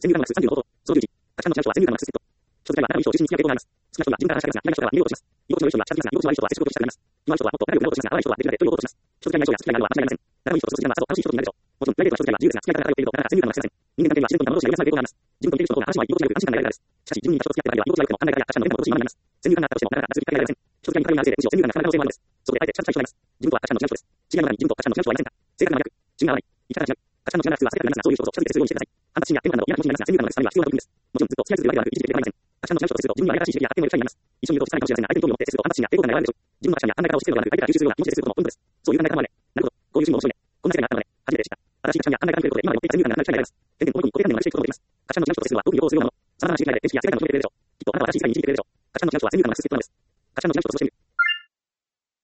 先入観マックス30の方法。その11。価値観の違う人は先入観マックスセット。所在は中身を中心に極めようとがあります。少なくとも自分から話しかけますが、嫌いな人は逃げようとします。居心地の良い人は近づきますが、居心地の悪い人は接触をしたがります。今の人はもっと仲良くなろうとしますが、合わない人はできないと言おうとします。所在がない人や好き嫌いがあるのは間違いありません。仲いい人と過ごす時間はさぞ楽しい人となるでしょう。もちろん、プライベートな所在は自由ですが、付き合いから仲良くいると、なかなか先入観がマックスせません。人間関係には自然と山同士が許さない傾向があります。自分と似ている人の方が話しても居心地が良く安心感が得られるからです。しかし、自分に似た人と付き合っている間は居心地が良くても考え方や価値観の変なことをしままなります。先入観があったとしてもなかなか続きかけられません。所在に関係があるせいで、むしろ先入観が深める可能性もあるのです。そこであえて近づきたい人がいます。自分とは価値観の違う人です。違いの中に自分と価値観の違う人はいませんか？性格が真逆。自分が合わない。生き方が違う。価値観の違うなら普通は避けられますが、そういう人と近づいてするようにしてください。反発心や嫌悪感など嫌な気持ちになりますが、先入観のマックスは必要な時です。もちろんずっと付き合い続けるわけではなく、一時的で構いません。価値観の違う人と接すると自分にはありがたしい刺激や発展の良さになります。一緒にいると疲れかもしれませんが、相手に興味を持って接すると反発心や抵抗感が和らぐでしょう。自分の価値観や考え方を押し付けるのではなく、相手から吸収するような気持ちで接することもポイントです。そういう考え方もあるね。なるほど。こういう趣味も面白いね。こんな世界があったのね。初めて知った。新しい価値観や考え方に触れることで今まで持っていた先入観がなくなる機会があります。